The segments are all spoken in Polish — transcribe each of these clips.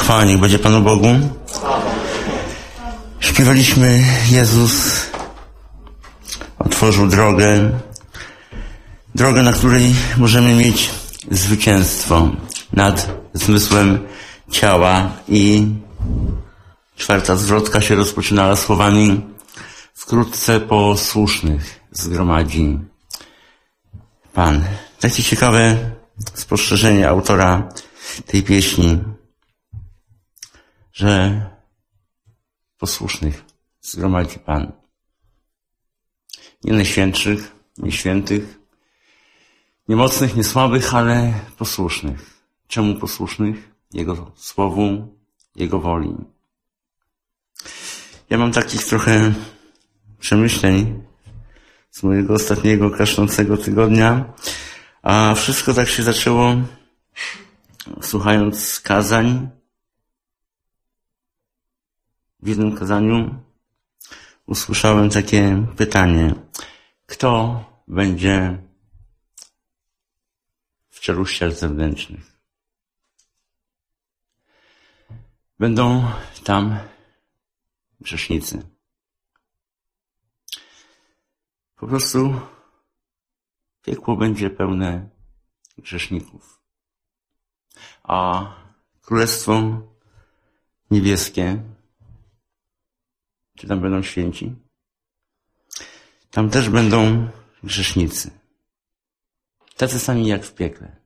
Chwała niech będzie Panu Bogu. Śpiewaliśmy, Jezus otworzył drogę, na której możemy mieć zwycięstwo nad zmysłem ciała. I czwarta zwrotka się rozpoczynała słowami: wkrótce posłusznych zgromadzi Pan. Takie ciekawe spostrzeżenie autora tej pieśni, że posłusznych zgromadzi Pan. Nie najświętszych, nie świętych, nie mocnych, nie słabych, ale posłusznych. Czemu posłusznych? Jego słowu, Jego woli. Ja mam takich trochę przemyśleń z mojego ostatniego kaszlącego tygodnia, a wszystko tak się zaczęło słuchając kazań. W jednym kazaniu usłyszałem takie pytanie: kto będzie w czeluściach zewnętrznych? Będą tam grzesznicy. Po prostu piekło będzie pełne grzeszników. A Królestwo Niebieskie, czy tam będą święci? Tam też będą grzesznicy. Tacy sami jak w piekle.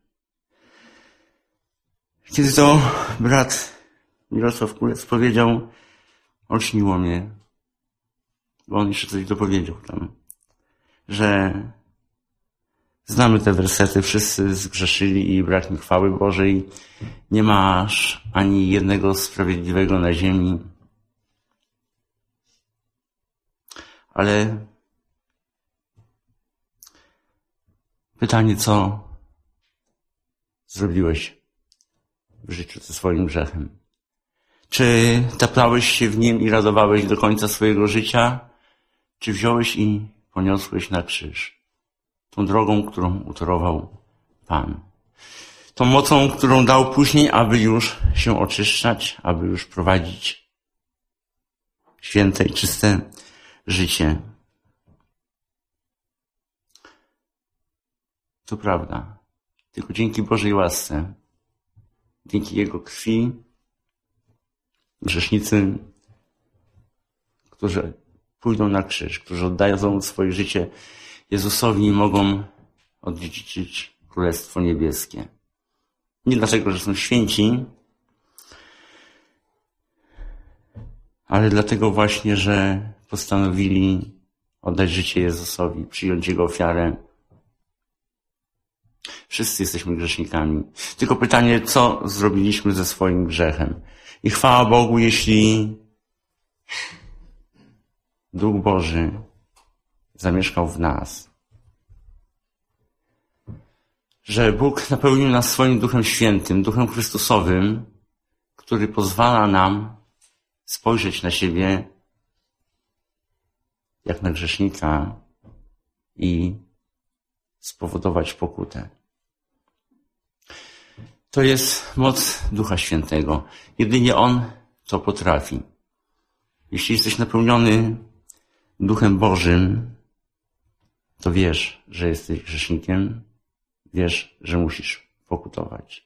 Kiedy to brat Mirosław Kulec powiedział, olśniło mnie, bo on jeszcze coś dopowiedział tam, że znamy te wersety, wszyscy zgrzeszyli i brak mi chwały Bożej, nie masz ani jednego sprawiedliwego na ziemi. Ale pytanie, co zrobiłeś w życiu ze swoim grzechem? Czy taplałeś się w nim i radowałeś do końca swojego życia? Czy wziąłeś i poniosłeś na krzyż? Tą drogą, którą utorował Pan. Tą mocą, którą dał później, aby już się oczyszczać, aby już prowadzić święte i czyste życie. To prawda. Tylko dzięki Bożej łasce, dzięki Jego krwi, grzesznicy, którzy pójdą na krzyż, którzy oddają swoje życie Jezusowi, mogą odziedziczyć Królestwo Niebieskie. Nie dlatego, że są święci, ale dlatego właśnie, że postanowili oddać życie Jezusowi, przyjąć Jego ofiarę. Wszyscy jesteśmy grzesznikami. Tylko pytanie, co zrobiliśmy ze swoim grzechem? I chwała Bogu, jeśli Duch Boży zamieszkał w nas. Że Bóg napełnił nas swoim Duchem Świętym, Duchem Chrystusowym, który pozwala nam spojrzeć na siebie jak na grzesznika i spowodować pokutę. To jest moc Ducha Świętego. Jedynie On to potrafi. Jeśli jesteś napełniony Duchem Bożym, to wiesz, że jesteś grzesznikiem, wiesz, że musisz pokutować.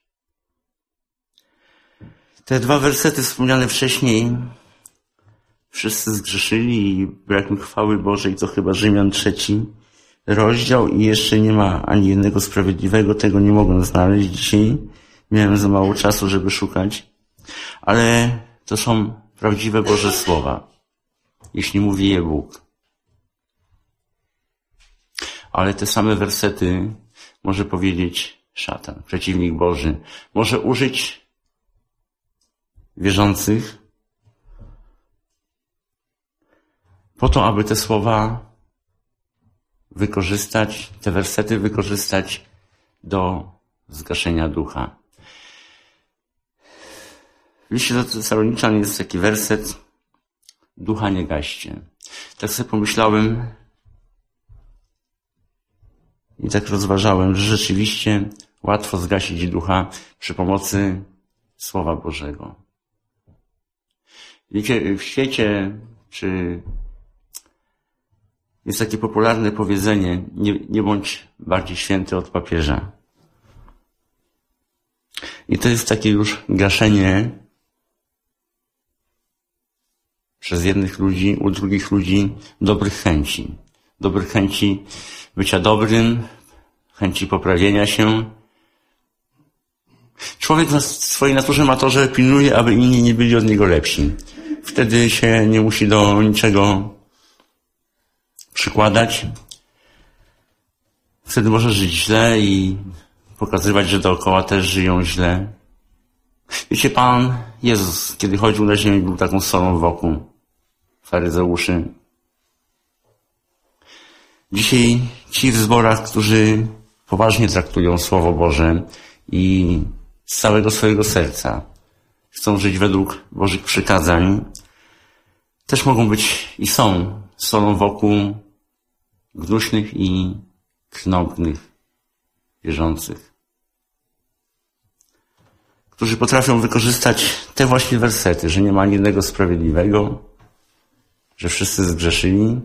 Te dwa wersety wspomniane wcześniej, wszyscy zgrzeszyli i brak mi chwały Bożej, to chyba Rzymian 3 rozdział i jeszcze nie ma ani jednego sprawiedliwego, tego nie mogłem znaleźć dzisiaj. Miałem za mało czasu, żeby szukać, ale to są prawdziwe Boże słowa, jeśli mówi je Bóg. Ale te same wersety może powiedzieć szatan, przeciwnik Boży. Może użyć wierzących po to, aby te słowa wykorzystać, te wersety wykorzystać do zgaszenia ducha. W liście do Tesaloniczan jest taki werset: ducha nie gaście. Tak sobie pomyślałem i tak rozważałem, że rzeczywiście łatwo zgasić ducha przy pomocy Słowa Bożego. Wiecie, w świecie, czy jest takie popularne powiedzenie, nie bądź bardziej święty od papieża. I to jest takie już gaszenie przez jednych ludzi, u drugich ludzi dobrych chęci. Dobrych chęci bycia dobrym, chęci poprawienia się. Człowiek w swojej naturze ma to, że pilnuje, aby inni nie byli od niego lepsi. Wtedy się nie musi do niczego przykładać. Wtedy może żyć źle i pokazywać, że dookoła też żyją źle. Wiecie, Pan Jezus, kiedy chodził na ziemi, był taką solą wokół faryzeuszy. Dzisiaj ci w zborach, którzy poważnie traktują Słowo Boże i z całego swojego serca chcą żyć według Bożych przykazań, też mogą być i są solą wokół gnuśnych i knobnych wierzących, którzy potrafią wykorzystać te właśnie wersety, że nie ma ani jednego sprawiedliwego, że wszyscy zgrzeszyli,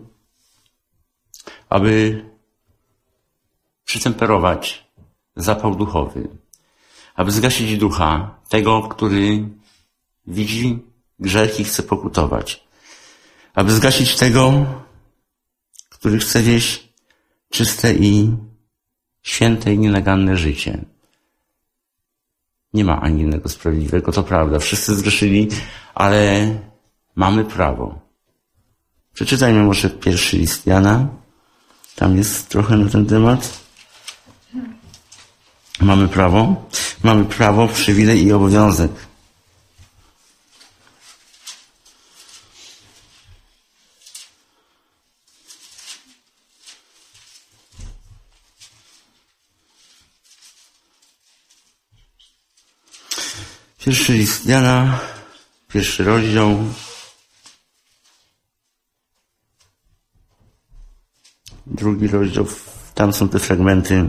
aby przytemperować zapał duchowy, aby zgasić ducha tego, który widzi grzech i chce pokutować, aby zgasić tego, który chce wieść czyste i święte i nienaganne życie. Nie ma ani jednego sprawiedliwego, to prawda. Wszyscy zgrzeszyli, ale mamy prawo. Przeczytajmy może pierwszy list Jana. Tam jest trochę na ten temat. Mamy prawo, przywilej i obowiązek. Pierwszy list Jana, 1 rozdział. Drugi rozdział, tam są te fragmenty.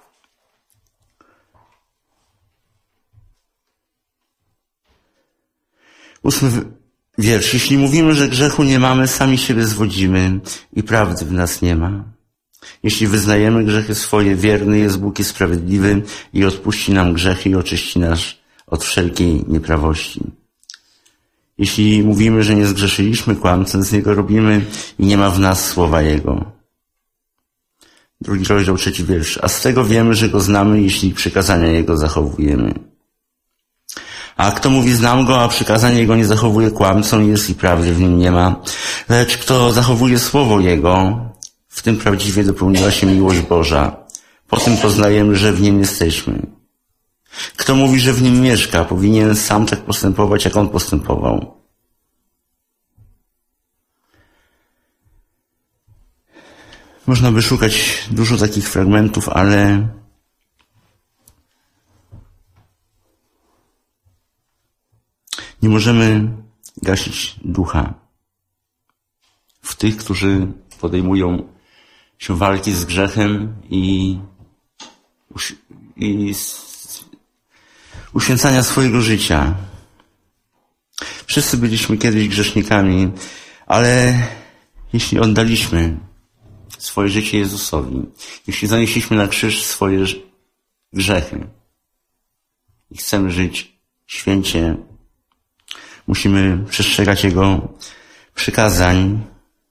8 wiersz. Jeśli mówimy, że grzechu nie mamy, sami siebie zwodzimy i prawdy w nas nie ma. Jeśli wyznajemy grzechy swoje, wierny jest Bóg i sprawiedliwy i odpuści nam grzechy i oczyści nas od wszelkiej nieprawości. Jeśli mówimy, że nie zgrzeszyliśmy, kłamcę z Niego robimy i nie ma w nas słowa Jego. 2 rozdział, 3 wiersz. A z tego wiemy, że Go znamy, jeśli przykazania Jego zachowujemy. A kto mówi, znam Go, a przykazania Jego nie zachowuje, kłamcą jest i prawdy w nim nie ma. Lecz kto zachowuje słowo Jego, w tym prawdziwie dopełniła się miłość Boża. Po tym poznajemy, że w Nim jesteśmy. Kto mówi, że w Nim mieszka, powinien sam tak postępować, jak On postępował. Można by szukać dużo takich fragmentów, ale nie możemy gasić ducha w tych, którzy podejmują się walki z grzechem i uświęcania swojego życia. Wszyscy byliśmy kiedyś grzesznikami, ale jeśli oddaliśmy swoje życie Jezusowi, jeśli zanieśliśmy na krzyż swoje grzechy i chcemy żyć święcie, musimy przestrzegać Jego przykazań,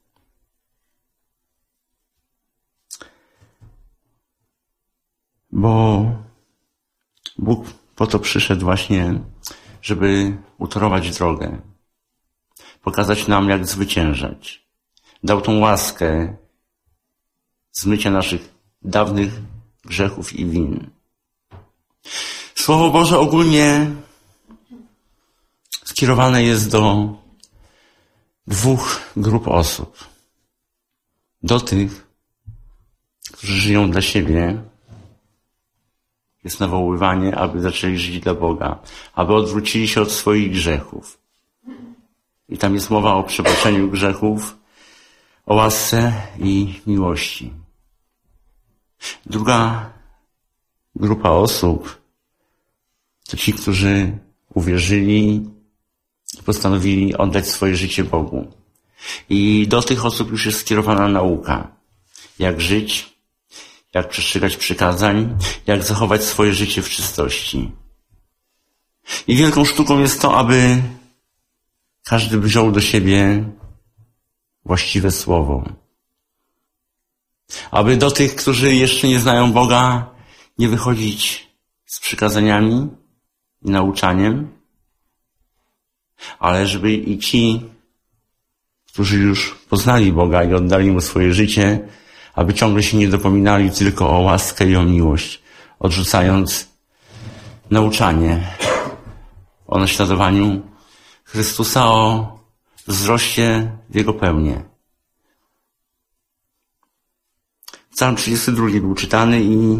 bo Bóg po to przyszedł właśnie, żeby utorować drogę, pokazać nam, jak zwyciężać. Dał tą łaskę zmycia naszych dawnych grzechów i win. Słowo Boże ogólnie skierowane jest do 2 grup osób. Do tych, którzy żyją dla siebie. Jest nawoływanie, aby zaczęli żyć dla Boga, aby odwrócili się od swoich grzechów. I tam jest mowa o przebaczeniu grzechów, o łasce i miłości. Druga grupa osób to ci, którzy uwierzyli i postanowili oddać swoje życie Bogu. I do tych osób już jest skierowana nauka. Jak żyć, jak przestrzegać przykazań, jak zachować swoje życie w czystości. I wielką sztuką jest to, aby każdy wziął do siebie właściwe słowo. Aby do tych, którzy jeszcze nie znają Boga, nie wychodzić z przykazaniami i nauczaniem, ale żeby i ci, którzy już poznali Boga i oddali Mu swoje życie, aby ciągle się nie dopominali tylko o łaskę i o miłość, odrzucając nauczanie o naśladowaniu Chrystusa, o wzroście w Jego pełnię. Psalm 32 był czytany i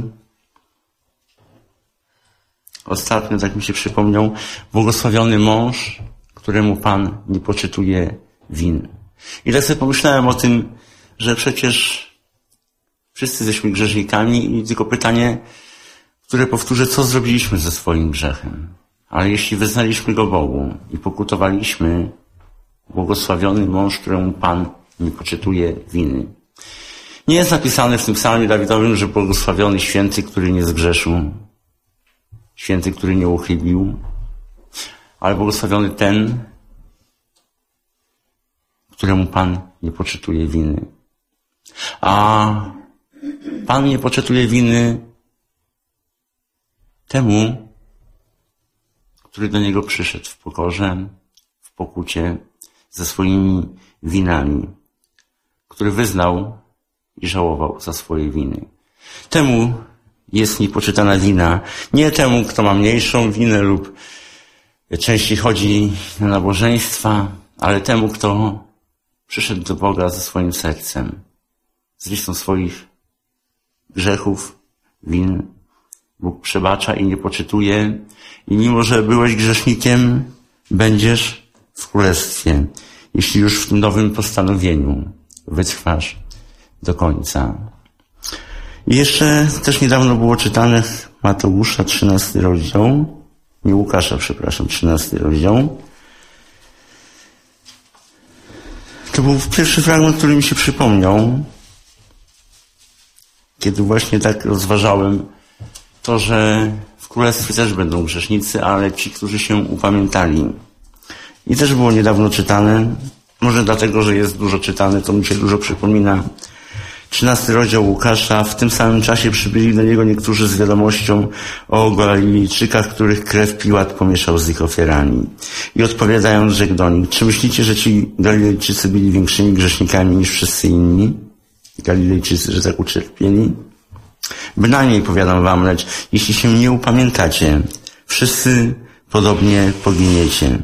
ostatnio, tak mi się przypomniał, błogosławiony mąż, któremu Pan nie poczytuje win. I tak sobie pomyślałem o tym, że przecież wszyscy jesteśmy grzesznikami i tylko pytanie, które powtórzę, co zrobiliśmy ze swoim grzechem. Ale jeśli wyznaliśmy go Bogu i pokutowaliśmy, błogosławiony mąż, któremu Pan nie poczytuje winy. Nie jest napisane w tym psalmie Dawidowym, że błogosławiony święty, który nie zgrzeszył, święty, który nie uchybił, ale błogosławiony ten, któremu Pan nie poczytuje winy. A Pan nie poczytuje winy temu, który do Niego przyszedł w pokorze, w pokucie, ze swoimi winami, który wyznał i żałował za swoje winy. Temu jest niepoczytana wina. Nie temu, kto ma mniejszą winę lub częściej chodzi na nabożeństwa, ale temu, kto przyszedł do Boga ze swoim sercem, z listą swoich grzechów, win. Bóg przebacza i nie poczytuje. I mimo, że byłeś grzesznikiem, będziesz w królestwie, jeśli już w tym nowym postanowieniu wytrwasz do końca. I jeszcze też niedawno było czytane Mateusza 13 rozdział, nie Łukasza, przepraszam, 13 rozdział. To był pierwszy fragment, który mi się przypomniał, kiedy właśnie tak rozważałem to, że w królestwie też będą grzesznicy, ale ci, którzy się upamiętali. I też było niedawno czytane, może dlatego, że jest dużo czytane, to mi się dużo przypomina. 13 rozdział Łukasza. W tym samym czasie przybyli do niego niektórzy z wiadomością o Galilejczykach, których krew Piłat pomieszał z ich ofiarami. I odpowiadając, rzekł do nich: czy myślicie, że ci Galilejczycy byli większymi grzesznikami niż wszyscy inni? Galilejczycy, że tak ucierpieli? Bynajmniej, powiadam wam, lecz jeśli się nie upamiętacie, wszyscy podobnie poginiecie.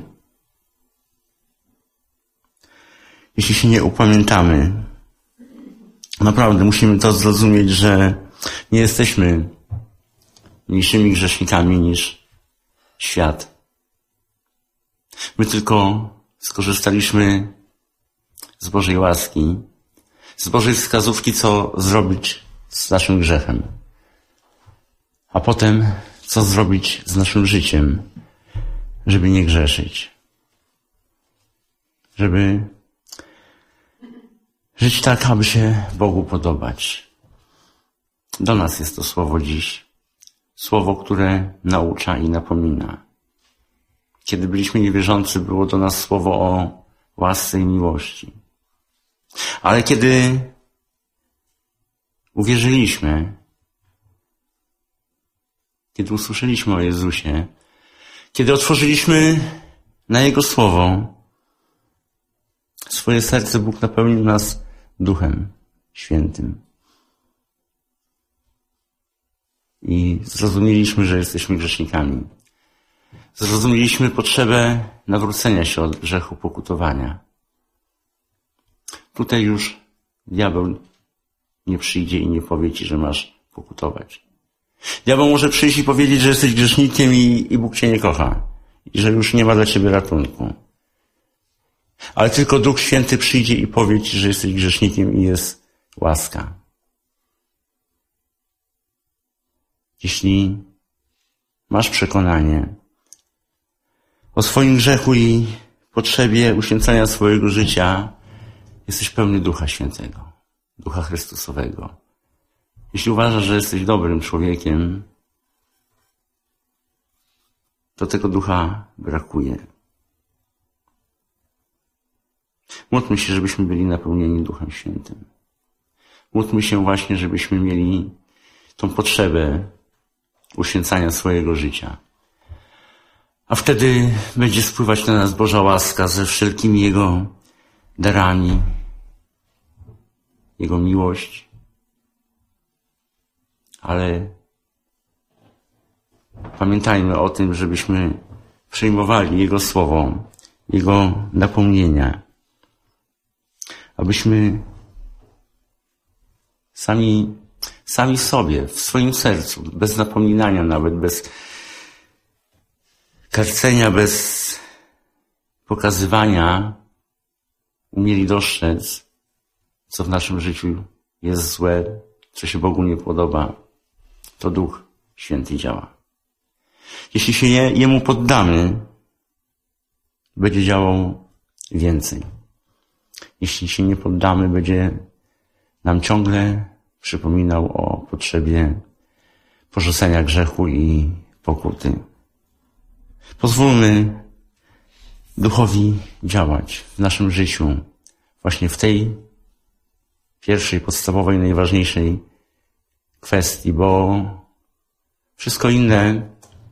Jeśli się nie upamiętamy, naprawdę musimy to zrozumieć, że nie jesteśmy mniejszymi grzesznikami niż świat. My tylko skorzystaliśmy z Bożej łaski, z Bożej wskazówki, co zrobić z naszym grzechem. A potem, co zrobić z naszym życiem, żeby nie grzeszyć. Żeby żyć tak, aby się Bogu podobać. Do nas jest to słowo dziś. Słowo, które naucza i napomina. Kiedy byliśmy niewierzący, było do nas słowo o łasce i miłości. Ale kiedy uwierzyliśmy, kiedy usłyszeliśmy o Jezusie, kiedy otworzyliśmy na Jego słowo, swoje serce, Bóg napełnił nas Duchem Świętym. I zrozumieliśmy, że jesteśmy grzesznikami. Zrozumieliśmy potrzebę nawrócenia się od grzechu, pokutowania. Tutaj już diabeł nie przyjdzie i nie powie ci, że masz pokutować. Diabeł może przyjść i powiedzieć, że jesteś grzesznikiem i Bóg cię nie kocha. I że już nie ma dla ciebie ratunku. Ale tylko Duch Święty przyjdzie i powie ci, że jesteś grzesznikiem i jest łaska. Jeśli masz przekonanie o swoim grzechu i potrzebie uświęcania swojego życia jesteś pełny Ducha Świętego, Ducha Chrystusowego. Jeśli uważasz, że jesteś dobrym człowiekiem, to tego Ducha brakuje. Módlmy się, żebyśmy byli napełnieni Duchem Świętym. Módlmy się właśnie, żebyśmy mieli tą potrzebę uświęcania swojego życia. A wtedy będzie spływać na nas Boża łaska ze wszelkimi Jego darami, Jego miłość. Ale pamiętajmy o tym, żebyśmy przyjmowali Jego Słowo, Jego napomnienia, abyśmy sami sobie, w swoim sercu, bez napominania nawet, bez karcenia, bez pokazywania, umieli dostrzec, co w naszym życiu jest złe, co się Bogu nie podoba. To Duch Święty działa. Jeśli się Jemu poddamy, będzie działał więcej. Jeśli się nie poddamy, będzie nam ciągle przypominał o potrzebie porzucenia grzechu i pokuty. Pozwólmy Duchowi działać w naszym życiu właśnie w tej pierwszej, podstawowej, najważniejszej kwestii, bo wszystko inne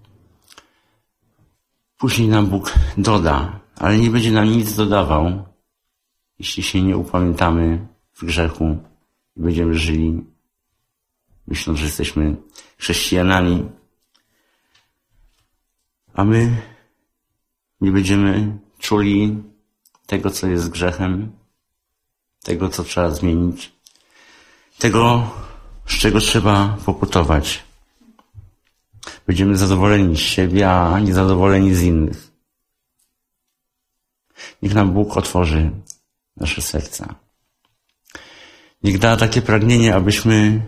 później nam Bóg doda, ale nie będzie nam nic dodawał, jeśli się nie upamiętamy w grzechu i będziemy żyli, myśląc, że jesteśmy chrześcijanami, a my nie będziemy czuli tego, co jest grzechem, tego, co trzeba zmienić, tego, z czego trzeba pokutować. Będziemy zadowoleni z siebie, a niezadowoleni z innych. Niech nam Bóg otworzy nasze serca. Niech da takie pragnienie, abyśmy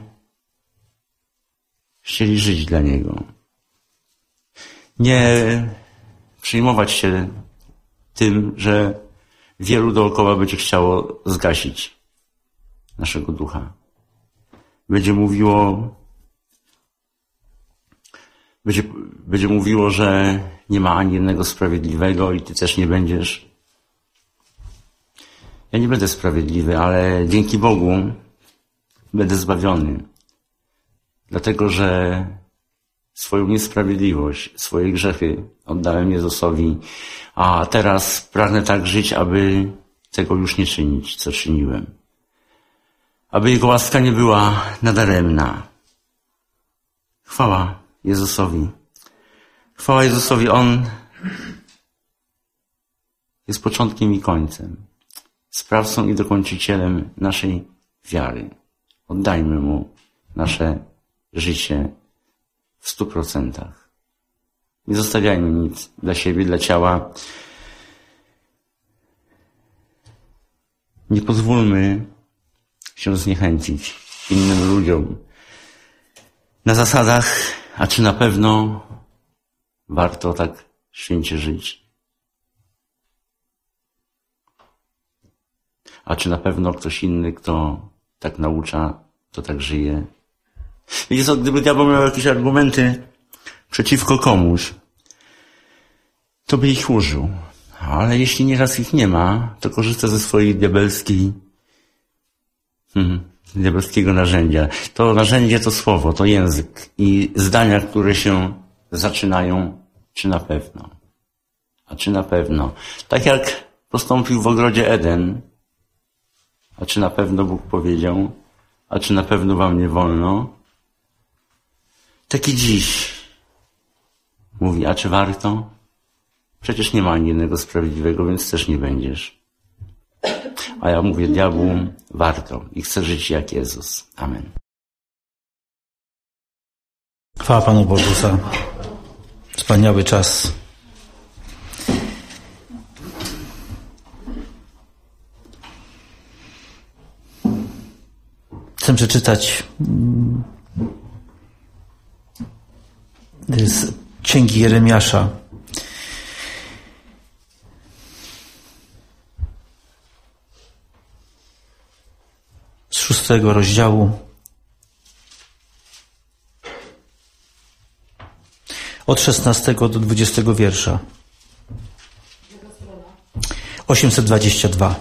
chcieli żyć dla Niego. Nie przejmować się tym, że wielu dookoła będzie chciało zgasić naszego ducha. Będzie mówiło, że nie ma ani jednego sprawiedliwego i ty też nie będziesz. Ja nie będę sprawiedliwy, ale dzięki Bogu będę zbawiony. Dlatego, że swoją niesprawiedliwość, swoje grzechy oddałem Jezusowi, a teraz pragnę tak żyć, aby tego już nie czynić, co czyniłem. Aby Jego łaska nie była nadaremna. Chwała Jezusowi. Chwała Jezusowi. On jest początkiem i końcem. Sprawcą i dokończycielem naszej wiary. Oddajmy Mu nasze życie w 100%. Nie zostawiajmy nic dla siebie, dla ciała. Nie pozwólmy się zniechęcić innym ludziom na zasadach, a czy na pewno warto tak święcie żyć? A czy na pewno ktoś inny, kto tak naucza, to tak żyje? Wiecie co, gdyby diabeł miał jakieś argumenty przeciwko komuś, to by ich użył. Ale jeśli nieraz ich nie ma, to korzysta ze swojej diabelskiego narzędzia. To narzędzie to słowo, to język i zdania, które się zaczynają, czy na pewno. A czy na pewno. Tak jak postąpił w ogrodzie Eden. A czy na pewno Bóg powiedział? A czy na pewno wam nie wolno? Tak i dziś mówi, a czy warto? Przecież nie ma ani jednego sprawiedliwego, więc też nie będziesz. A ja mówię diabłu, warto i chcę żyć jak Jezus. Amen. Chwała Panu Bogu za wspaniały czas. Chcę przeczytać z Księgi Jeremiasza. 6 rozdziału. Od 16 do 20 wiersza. 822.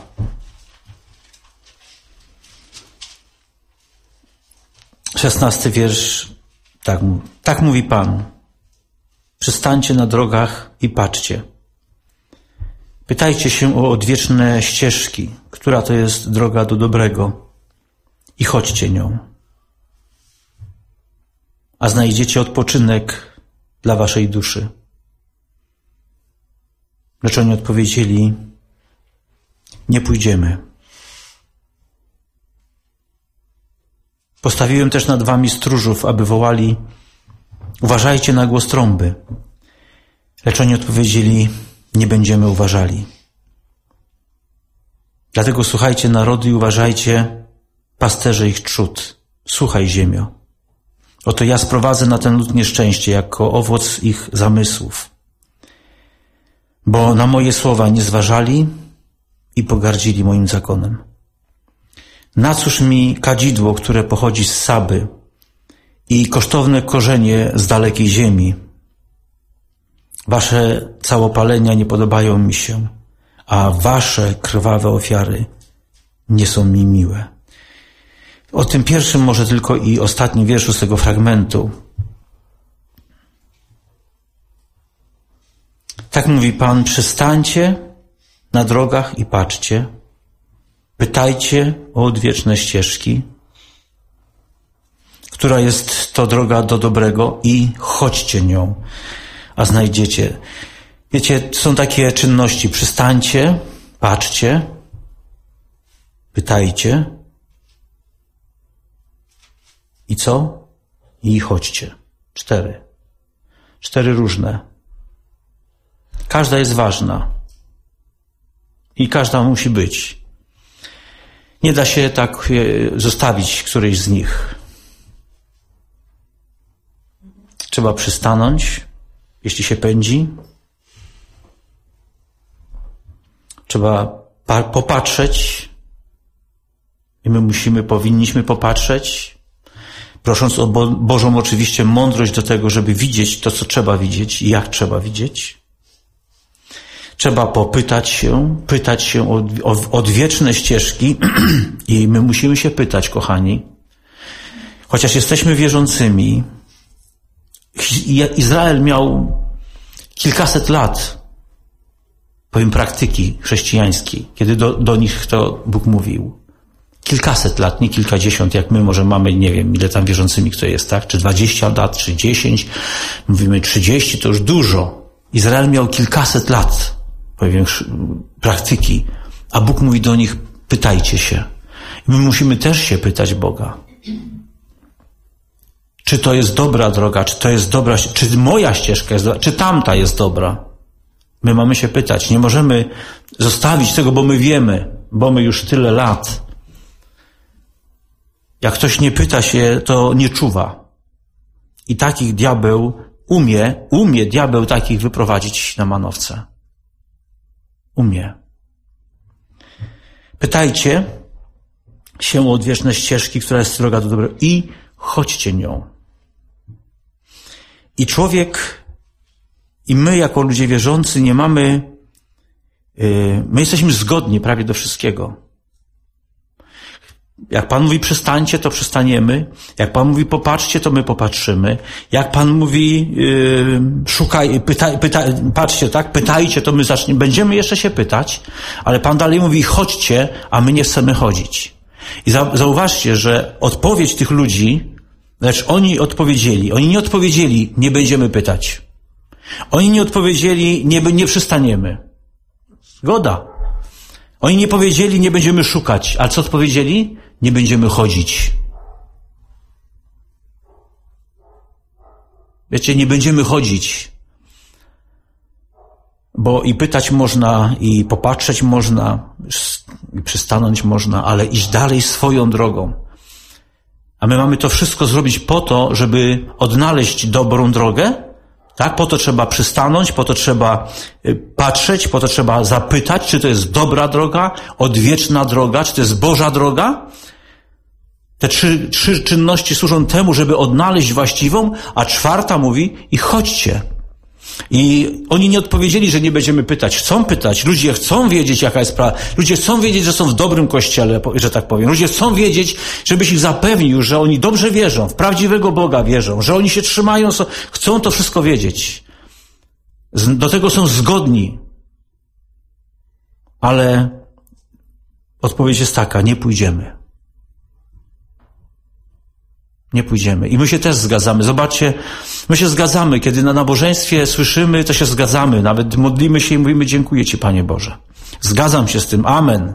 Szesnasty wiersz. Tak mówi Pan. Przystańcie na drogach i patrzcie. Pytajcie się o odwieczne ścieżki, która to jest droga do dobrego, i chodźcie nią. A znajdziecie odpoczynek dla waszej duszy. Lecz oni odpowiedzieli: nie pójdziemy. Postawiłem też nad wami stróżów, aby wołali: uważajcie na głos trąby. Lecz oni odpowiedzieli: nie będziemy uważali. Dlatego słuchajcie narody i uważajcie, pasterze ich trzód. Słuchaj, ziemio. Oto ja sprowadzę na ten lud nieszczęście jako owoc ich zamysłów. Bo na moje słowa nie zważali i pogardzili moim zakonem. Na cóż mi kadzidło, które pochodzi z Saby, i kosztowne korzenie z dalekiej ziemi? Wasze całopalenia nie podobają mi się, a wasze krwawe ofiary nie są mi miłe. O tym pierwszym może tylko i ostatnim wierszu z tego fragmentu. Tak mówi Pan: przystańcie na drogach i patrzcie, pytajcie o odwieczne ścieżki, która jest to droga do dobrego, i chodźcie nią, a znajdziecie. Wiecie, są takie czynności: przystańcie, patrzcie, pytajcie i co? I chodźcie. 4 różne. Każda jest ważna i każda musi być. Nie da się tak zostawić którejś z nich. Trzeba przystanąć, jeśli się pędzi. Trzeba popatrzeć i my powinniśmy popatrzeć, prosząc o Bożą oczywiście mądrość do tego, żeby widzieć to, co trzeba widzieć i jak trzeba widzieć. Trzeba pytać się o odwieczne ścieżki i my musimy się pytać, kochani. Chociaż jesteśmy wierzącymi, Izrael miał kilkaset lat, powiem, praktyki chrześcijańskiej, kiedy do nich to Bóg mówił. Kilkaset lat, nie kilkadziesiąt, jak my może mamy, nie wiem, ile tam wierzącymi kto jest, tak? Czy 20 lat, czy 10. Mówimy 30, to już dużo. Izrael miał kilkaset lat, powiem, praktyki, a Bóg mówi do nich: pytajcie się. I my musimy też się pytać Boga. Czy to jest dobra droga, czy to jest dobra, czy moja ścieżka jest dobra, czy tamta jest dobra. My mamy się pytać. Nie możemy zostawić tego, bo my wiemy, bo my już tyle lat. Jak ktoś nie pyta się, to nie czuwa. I takich diabeł umie diabeł takich wyprowadzić na manowce. Umie. Pytajcie się o odwieczne ścieżki, która jest droga do dobrego, i chodźcie nią. I człowiek, i my jako ludzie wierzący nie mamy, my jesteśmy zgodni prawie do wszystkiego. Jak Pan mówi przystańcie, to przystaniemy. Jak Pan mówi popatrzcie, to my popatrzymy. Jak Pan mówi patrzcie, tak, pytajcie, to my będziemy jeszcze się pytać, ale Pan dalej mówi chodźcie, a my nie chcemy chodzić. I zauważcie, że odpowiedź tych ludzi, lecz oni nie odpowiedzieli, nie będziemy pytać. Oni nie odpowiedzieli, nie przystaniemy. Zgoda. Oni nie powiedzieli, nie będziemy szukać. Ale co odpowiedzieli? Nie będziemy chodzić. Wiecie, nie będziemy chodzić. Bo i pytać można, i popatrzeć można, i przystanąć można, ale iść dalej swoją drogą. A my mamy to wszystko zrobić po to, żeby odnaleźć dobrą drogę. Tak? Po to trzeba przystanąć, po to trzeba patrzeć, po to trzeba zapytać, czy to jest dobra droga, odwieczna droga, czy to jest Boża droga. Te trzy czynności służą temu, żeby odnaleźć właściwą, a czwarta mówi i chodźcie. I oni nie odpowiedzieli, że nie będziemy pytać. Chcą pytać. Ludzie chcą wiedzieć, jaka jest prawda. Ludzie chcą wiedzieć, że są w dobrym kościele, że tak powiem. Ludzie chcą wiedzieć, żebyś ich zapewnił, że oni dobrze wierzą, w prawdziwego Boga wierzą, że oni się trzymają, chcą to wszystko wiedzieć. Do tego są zgodni. Ale odpowiedź jest taka, nie pójdziemy. Nie pójdziemy. I my się też zgadzamy. Zobaczcie, my się zgadzamy. Kiedy na nabożeństwie słyszymy, to się zgadzamy. Nawet modlimy się i mówimy, dziękuję Ci, Panie Boże. Zgadzam się z tym. Amen.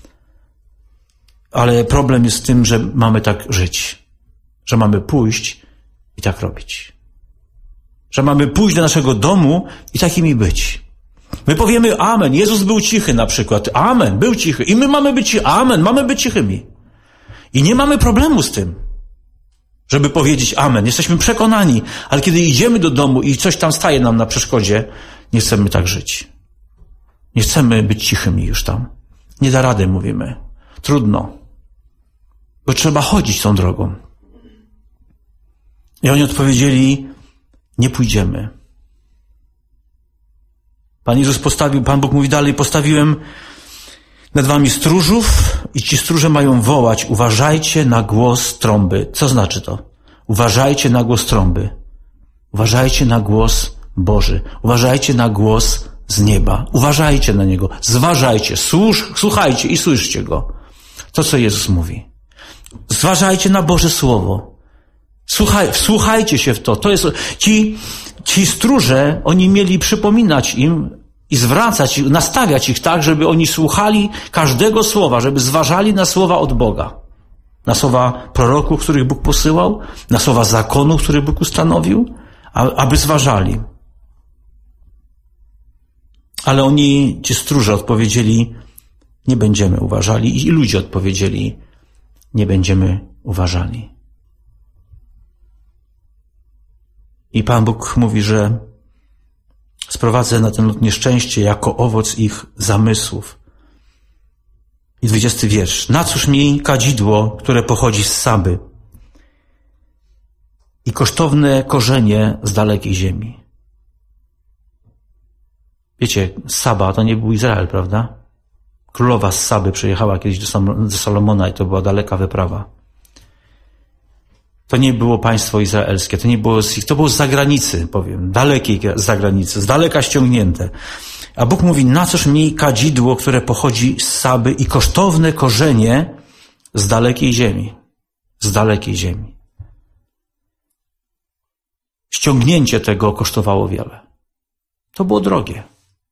Ale problem jest w tym, że mamy tak żyć. Że mamy pójść i tak robić. Że mamy pójść do naszego domu i takimi być. My powiemy amen. Jezus był cichy na przykład. Amen. Był cichy. I my mamy być amen. Mamy być cichymi. I nie mamy problemu z tym, żeby powiedzieć amen. Jesteśmy przekonani, ale kiedy idziemy do domu i coś tam staje nam na przeszkodzie, nie chcemy tak żyć. Nie chcemy być cichymi już tam. Nie da rady, mówimy. Trudno. Bo trzeba chodzić tą drogą. I oni odpowiedzieli, nie pójdziemy. Pan Jezus Pan Bóg mówi dalej, postawiłem nad wami stróżów i ci stróże mają wołać, uważajcie na głos trąby. Co znaczy to? Uważajcie na głos trąby. Uważajcie na głos Boży. Uważajcie na głos z nieba. Uważajcie na Niego. Zważajcie. Słuchajcie i słyszcie Go. To, co Jezus mówi. Zważajcie na Boże Słowo. Wsłuchajcie się w to. To jest, ci stróże, oni mieli przypominać im i zwracać, nastawiać ich tak, żeby oni słuchali każdego słowa, żeby zważali na słowa od Boga. Na słowa proroków, których Bóg posyłał, na słowa zakonu, który Bóg ustanowił, aby zważali. Ale ci stróże odpowiedzieli, nie będziemy uważali, i ludzie odpowiedzieli, nie będziemy uważali. I Pan Bóg mówi, że sprowadzę na ten lud nieszczęście jako owoc ich zamysłów. I 20 wiersz. Na cóż mi kadzidło, które pochodzi z Saby i kosztowne korzenie z dalekiej ziemi. Wiecie, Saba to nie był Izrael, prawda? Królowa z Saby przyjechała kiedyś do Salomona i to była daleka wyprawa. To nie było państwo izraelskie, to było z zagranicy, powiem, dalekiej zagranicy, z daleka ściągnięte. A Bóg mówi, na cóż mi kadzidło, które pochodzi z Saby i kosztowne korzenie z dalekiej ziemi. Z dalekiej ziemi. Ściągnięcie tego kosztowało wiele. To było drogie.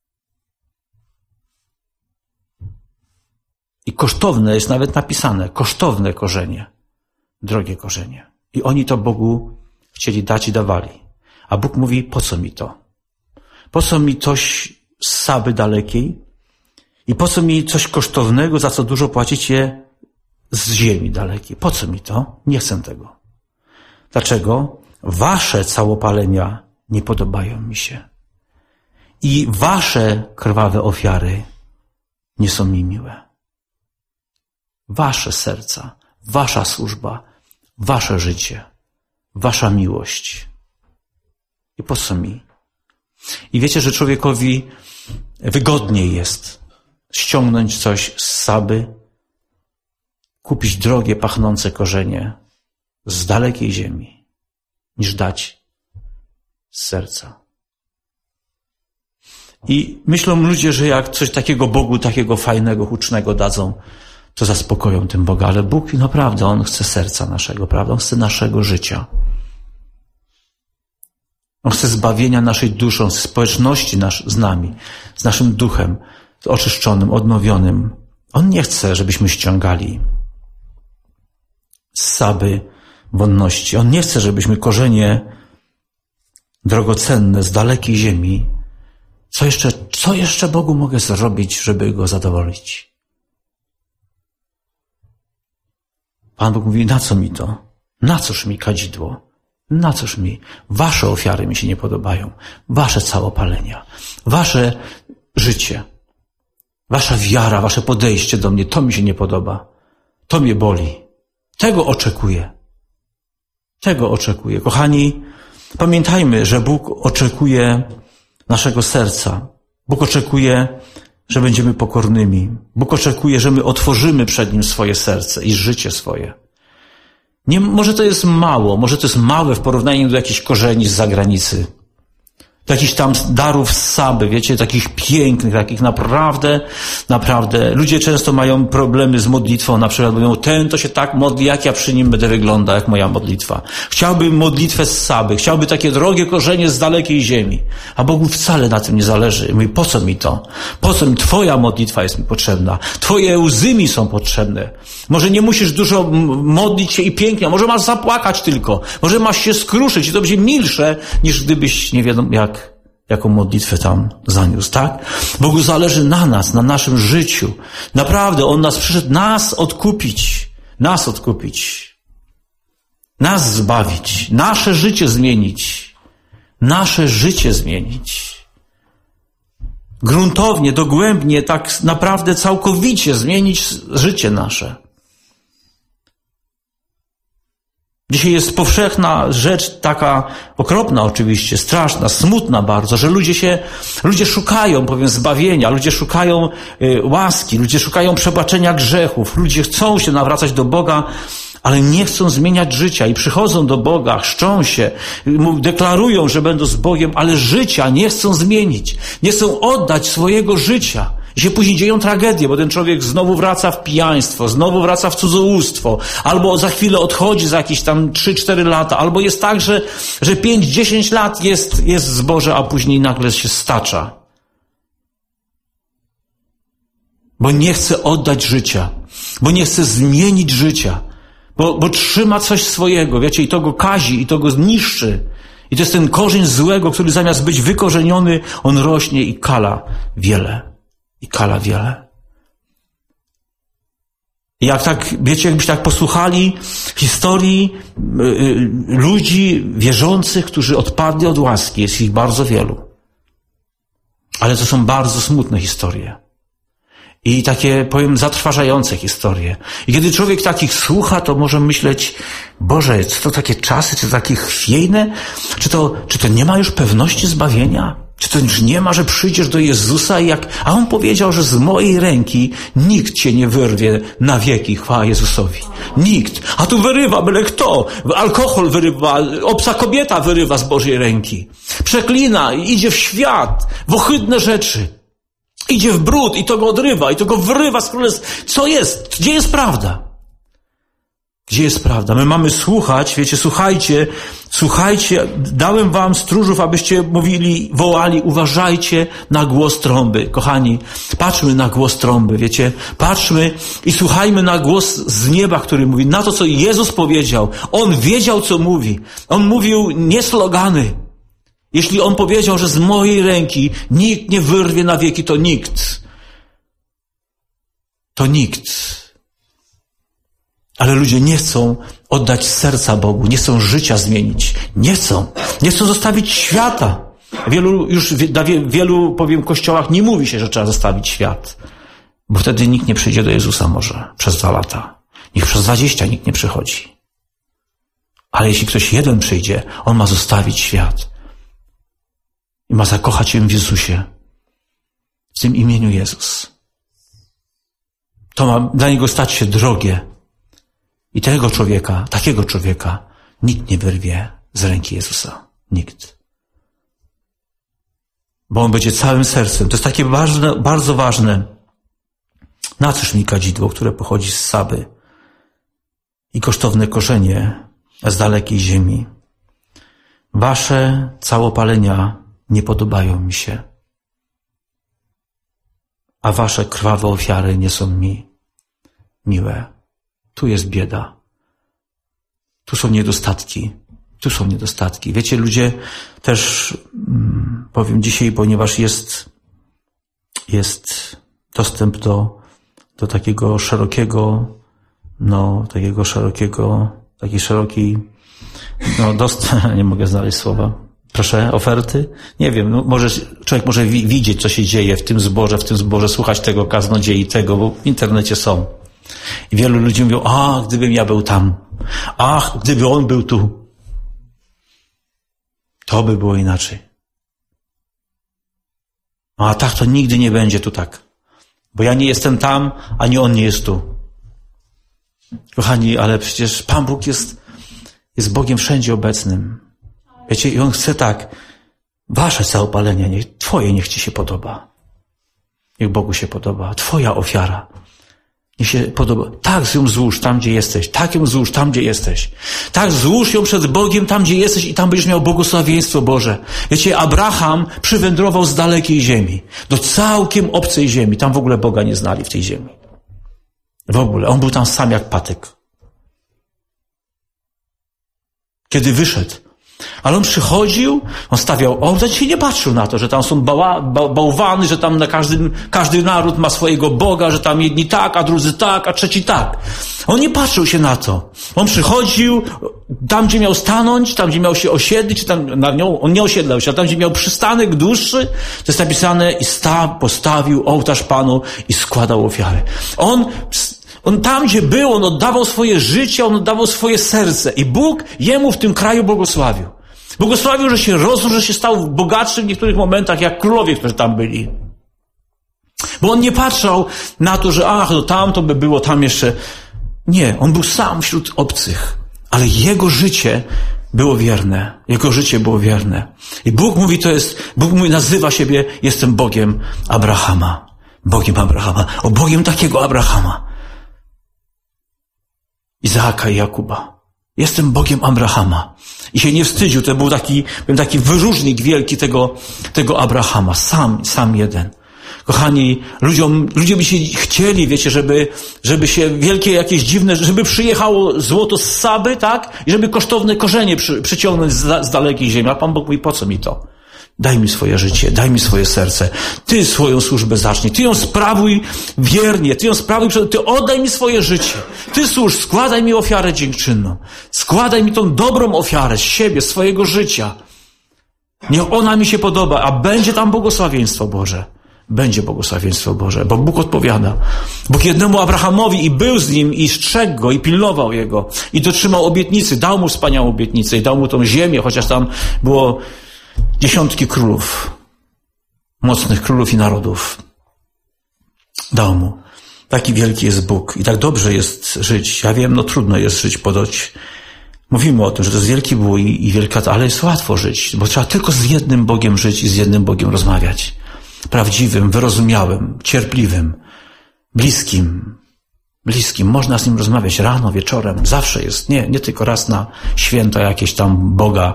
I kosztowne jest nawet napisane, kosztowne korzenie, drogie korzenie. I oni to Bogu chcieli dać i dawali. A Bóg mówi, po co mi to? Po co mi coś z Saby dalekiej? I po co mi coś kosztownego, za co dużo płacicie z ziemi dalekiej? Po co mi to? Nie chcę tego. Dlaczego? Wasze całopalenia nie podobają mi się. I wasze krwawe ofiary nie są mi miłe. Wasze serca, wasza służba, wasze życie, wasza miłość. I po co mi? I wiecie, że człowiekowi wygodniej jest ściągnąć coś z Saby, kupić drogie, pachnące korzenie z dalekiej ziemi, niż dać z serca. I myślą ludzie, że jak coś takiego Bogu, takiego fajnego, hucznego dadzą, to zaspokoją tym Boga. Ale Bóg naprawdę, On chce serca naszego, prawda? On chce naszego życia. On chce zbawienia naszej duszy, On chce społeczności z nami, z naszym duchem, oczyszczonym, odnowionym. On nie chce, żebyśmy ściągali z Saby wonności. On nie chce, żebyśmy korzenie drogocenne z dalekiej ziemi. Co jeszcze Bogu mogę zrobić, żeby Go zadowolić? Pan Bóg mówi, na co mi to? Na cóż mi kadzidło? Na cóż mi? Wasze ofiary mi się nie podobają. Wasze całopalenia. Wasze życie. Wasza wiara, wasze podejście do mnie, to mi się nie podoba. To mnie boli. Tego oczekuje. Tego oczekuje. Kochani, pamiętajmy, że Bóg oczekuje naszego serca. Bóg oczekuje, że będziemy pokornymi. Bóg oczekuje, że my otworzymy przed Nim swoje serce i życie swoje. Nie, może to jest mało, może to jest małe w porównaniu do jakichś korzeni z zagranicy. Do jakichś tam darów z Saby, wiecie, takich pięknych, takich naprawdę. Ludzie często mają problemy z modlitwą, na przykład mówią, ten to się tak modli, jak ja przy nim będę wyglądał, jak moja modlitwa. Chciałbym modlitwę z Saby, chciałby takie drogie korzenie z dalekiej ziemi. A Bogu wcale na tym nie zależy. Mówi, po co mi to? Po co mi? Twoja modlitwa jest mi potrzebna. Twoje łzy mi są potrzebne. Może nie musisz dużo modlić się i pięknie, może masz zapłakać tylko, może masz się skruszyć i to będzie milsze, niż gdybyś nie wiadomo jaką modlitwę tam zaniósł, tak? Bogu zależy na nas, na naszym życiu. Naprawdę, On nas przyszedł, nas odkupić, nas zbawić, nasze życie zmienić. Gruntownie, dogłębnie, tak naprawdę całkowicie zmienić życie nasze. Dzisiaj jest powszechna rzecz, taka okropna oczywiście, straszna, smutna bardzo, że ludzie szukają, zbawienia, ludzie szukają łaski, ludzie szukają przebaczenia grzechów, ludzie chcą się nawracać do Boga, ale nie chcą zmieniać życia i przychodzą do Boga, chrzczą się, deklarują, że będą z Bogiem, ale życia nie chcą zmienić, nie chcą oddać swojego życia. I się później dzieją tragedie, bo ten człowiek znowu wraca w pijaństwo, znowu wraca w cudzołóstwo, albo za chwilę odchodzi za jakieś tam 3-4 lata, albo jest tak, że 5-10 lat jest zboże, a później nagle się stacza. Bo nie chce oddać życia, bo nie chce zmienić życia, bo trzyma coś swojego, wiecie, i to go kazi, i to go niszczy. I to jest ten korzeń złego, który zamiast być wykorzeniony, on rośnie i kala wiele. Jak tak, wiecie, jakbyście tak posłuchali historii ludzi wierzących, którzy odpadli od łaski, jest ich bardzo wielu. Ale to są bardzo smutne historie. I takie, zatrważające historie. I kiedy człowiek takich słucha, to może myśleć, Boże, co to takie czasy, czy to takie chwiejne? Czy to nie ma już pewności zbawienia? Czy to już nie ma, że przyjdziesz do Jezusa a On powiedział, że z mojej ręki nikt cię nie wyrwie na wieki, chwała Jezusowi. Nikt. A tu wyrywa byle kto. Alkohol wyrywa, obca kobieta wyrywa z Bożej ręki. Przeklina, idzie w świat, w ohydne rzeczy. Idzie w brud i to go odrywa, i to go wyrywa z królestwa. Co jest? Gdzie jest prawda? Gdzie jest prawda? My mamy słuchać, wiecie, słuchajcie, dałem wam stróżów, abyście mówili, wołali, uważajcie na głos trąby. Kochani, patrzmy na głos trąby, wiecie, patrzmy i słuchajmy na głos z nieba, który mówi, na to, co Jezus powiedział. On wiedział, co mówi. On mówił nie slogany. Jeśli On powiedział, że z mojej ręki nikt nie wyrwie na wieki, to nikt. Ale ludzie nie chcą oddać serca Bogu, nie chcą życia zmienić, nie chcą zostawić świata. Wielu kościołach nie mówi się, że trzeba zostawić świat, bo wtedy nikt nie przyjdzie do Jezusa może przez 2 lata. Niech przez 20 nikt nie przychodzi. Ale jeśli ktoś jeden przyjdzie, on ma zostawić świat i ma zakochać się w Jezusie, w tym imieniu Jezus. To ma dla niego stać się drogie. I takiego człowieka nikt nie wyrwie z ręki Jezusa. Nikt. Bo on będzie całym sercem. To jest takie bardzo ważne. Nacóż mi kadzidło, które pochodzi z Saby i kosztowne korzenie z dalekiej ziemi. Wasze całopalenia nie podobają mi się, a wasze krwawe ofiary nie są mi miłe. Tu jest bieda. Tu są niedostatki. Wiecie, ludzie też, powiem dzisiaj, ponieważ jest dostęp do takiego szerokiego, nie mogę znaleźć słowa. Proszę, oferty? Nie wiem, człowiek może widzieć, co się dzieje w tym zborze, słuchać tego kaznodziei, bo w internecie są. I wielu ludzi mówią, gdybym ja był tam. Ach, gdyby on był tu. To by było inaczej. A tak to nigdy nie będzie tu tak. Bo ja nie jestem tam, ani on nie jest tu. Kochani, ale przecież Pan Bóg jest Bogiem wszędzie obecnym. Wiecie, i On chce tak, wasze całopalenie, Twoje niech Ci się podoba. Niech Bogu się podoba. Twoja ofiara. Niech się podoba. Tak ją złóż tam, gdzie jesteś. Tak ją złóż tam, gdzie jesteś. Tak złóż ją przed Bogiem tam, gdzie jesteś i tam będziesz miał błogosławieństwo Boże. Wiecie, Abraham przywędrował z dalekiej ziemi. Do całkiem obcej ziemi. Tam w ogóle Boga nie znali w tej ziemi. W ogóle. On był tam sam jak patyk. Kiedy wyszedł. Ale on przychodził, on stawiał ołtarz, się nie patrzył na to, że tam są bałwany, że tam na każdy naród ma swojego Boga, że tam jedni tak, a drudzy tak, a trzeci tak. On nie patrzył się na to. On przychodził tam, gdzie miał stanąć, tam, gdzie miał się osiedlić, czy tam, on nie osiedlał się, a tam, gdzie miał przystanek dłuższy, to jest napisane i postawił ołtarz Panu i składał ofiarę. On tam, gdzie był, on oddawał swoje życie, on oddawał swoje serce i Bóg jemu w tym kraju błogosławił. Błogosławił, że się rozrósł, że się stał bogatszy w niektórych momentach, jak królowie, którzy tam byli. Bo on nie patrzał na to, że tam to by było, tam jeszcze. Nie, on był sam wśród obcych, ale jego życie było wierne. Jego życie było wierne. I Bóg mówi, nazywa siebie, jestem Bogiem Abrahama. Bogiem Abrahama. Bogiem takiego Abrahama. Izaaka i Jakuba. Jestem Bogiem Abrahama. I się nie wstydził. To był taki wyróżnik wielki tego Abrahama. Sam jeden. Kochani, ludzie by się chcieli, wiecie, żeby się wielkie jakieś dziwne, żeby przyjechało złoto z Saby, tak? I żeby kosztowne korzenie przyciągnąć z dalekiej ziemi. A Pan Bóg mówi, po co mi to? Daj mi swoje życie, daj mi swoje serce. Ty swoją służbę zacznij. Ty ją sprawuj wiernie. Ty oddaj mi swoje życie. Ty służ, składaj mi ofiarę dziękczynną. Składaj mi tą dobrą ofiarę z siebie, swojego życia. Niech ona mi się podoba, a będzie tam błogosławieństwo Boże. Będzie błogosławieństwo Boże, bo Bóg odpowiada. Bóg jednemu Abrahamowi i był z nim i strzegł go i pilnował jego i dotrzymał obietnicy. Dał mu wspaniałą obietnicę i dał mu tą ziemię, chociaż tam było dziesiątki królów, mocnych królów i narodów. Dał mu. Taki wielki jest Bóg i tak dobrze jest żyć. Ja wiem, trudno jest żyć podoć. Mówimy o tym, że to jest wielki Bóg i wielka, ale jest łatwo żyć, bo trzeba tylko z jednym Bogiem żyć i z jednym Bogiem rozmawiać. Prawdziwym, wyrozumiałym, cierpliwym, bliskim. Można z nim rozmawiać rano, wieczorem, zawsze jest. Nie tylko raz na święta jakieś tam Boga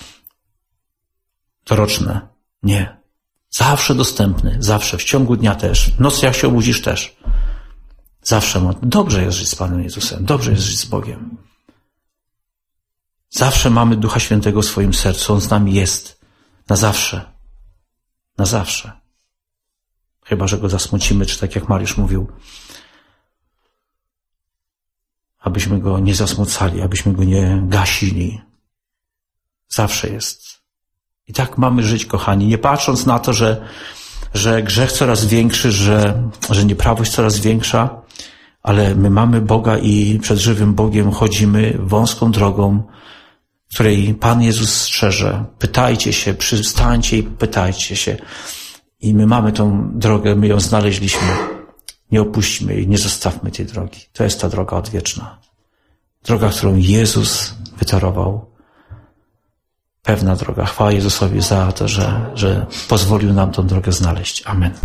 doroczne. Nie. Zawsze dostępny, zawsze, w ciągu dnia też. Noc jak się obudzisz też. Zawsze dobrze jest żyć z Panem Jezusem, dobrze jest żyć z Bogiem. Zawsze mamy Ducha Świętego w swoim sercu, On z nami jest. Na zawsze. Na zawsze. Chyba że Go zasmucimy, czy tak jak Mariusz mówił, abyśmy Go nie zasmucali, abyśmy Go nie gasili. Zawsze jest. I tak mamy żyć, kochani, nie patrząc na to, że grzech coraz większy, że nieprawość coraz większa, ale my mamy Boga i przed żywym Bogiem chodzimy wąską drogą, której Pan Jezus strzeże. Pytajcie się, przystańcie i pytajcie się. I my mamy tą drogę, my ją znaleźliśmy. Nie opuśćmy jej, nie zostawmy tej drogi. To jest ta droga odwieczna. Droga, którą Jezus wytorował. Pewna droga. Chwała Jezusowi za to, że pozwolił nam tą drogę znaleźć. Amen.